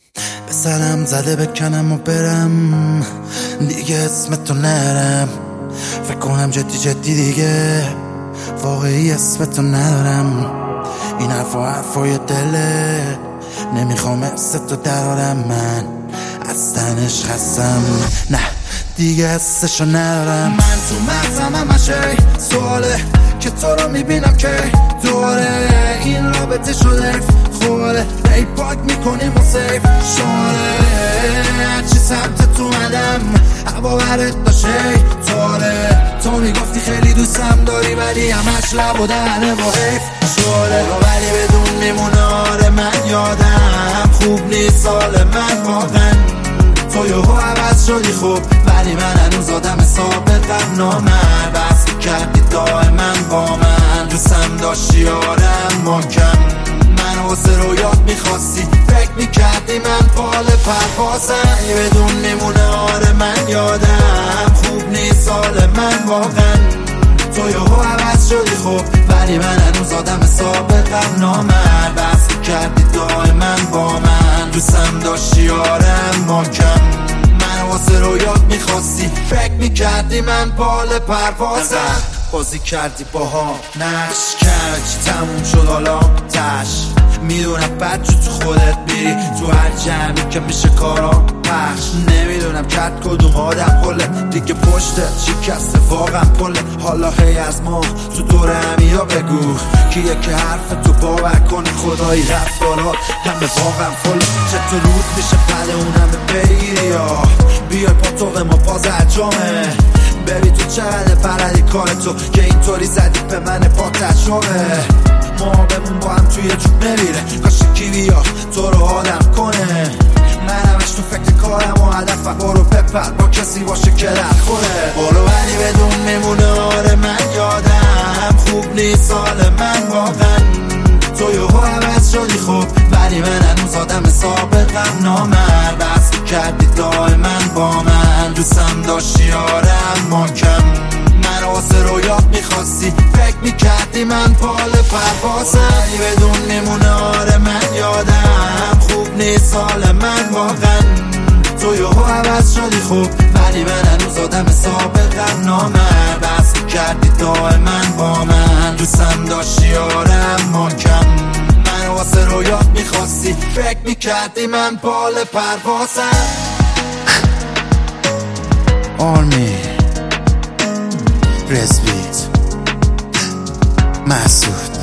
به سرم زده بکنم و برم دیگه اسمتو نرم، فکر کنم جدی دیگه واقعی اسمتو ندارم. این حرفای دله نمیخوام حستو دارم، من از تنش خستم، نه دیگه حسشو ندارم. من تو مغزم همشه سواله که تو رو میبینم که دوره این رابطه شده خوره، ای پاک میکنیم و سیف شماره هرچی سمت تو مدم هوا برد داشه تواره. تو میگفتی خیلی دوستم داری ولی همش لب و دهنه با حیف شوره، ولی بدون میمونه. آره من یادم خوب نیست سال من واقعا، تو یهو عوض شدی خوب ولی من هنوز آدم سابقم نامرد. بس کردی دائما با من دوستم داشتی آرم ماکم، من واسه رویات میخواستی فکر میکردی من پال پروازم، بدون میمونه. آره من یادم خوب نیست سال من واقعا، تو یهو عوض شدی خوب ولی من هنوز آدم سابقم نامرد. بس کردی دائما با من دوستم داشتی آرم ماکم، من واسه رویات میخواستی فکر میکردی من پال پروازم. بازی کردی باها نقش کردی تموم شد حالا تش، میدونم بد تو خودت میری تو هر جمعی که میشه کارا پخش، نمیدونم کرد کدوم آدم پله دیگه پشته شکسته واقعا پله. حالا هی از ما تو دور همیا بگو کیه که حرف تو باور کنه، خدایی رفتارات همه واقعا فله. چطور رود میشه پله اون همه بگیری یا بیای پاتوق ما باز اجامه، ببین تو چقدر پردی کار تو که اینطوری زدی به من پاکت شوه. ما بمون با هم توی جوب نمیره کاش کی بیا تو رو آدم کنه، من همش تو فکر کارم و هدفم برو بپر با کسی باشه که در خوره برو ولی بدون میمونه. آره من یادم خوب نیست سال من واقعا، تو یهو عوض شدی خوب ولی من هنوز آدم سابقم نامرد. بس کردی دائما با من دوستم داشتی آرم ماکم، من واسه رویات میخواستی فکر میکردی من پال پروازم، بدون میمونه. آره من یادم خوب نیست سال من واقعا، تو یهو عوض شدی خوب ولی من هنوز آدم سابقم نامرد. بس کردی دائما با من دوستم داشتی آرم ماکم، من واسه رویات میخواستی فکر میکردی من پال پروازم. آرمی رزبیت مسعود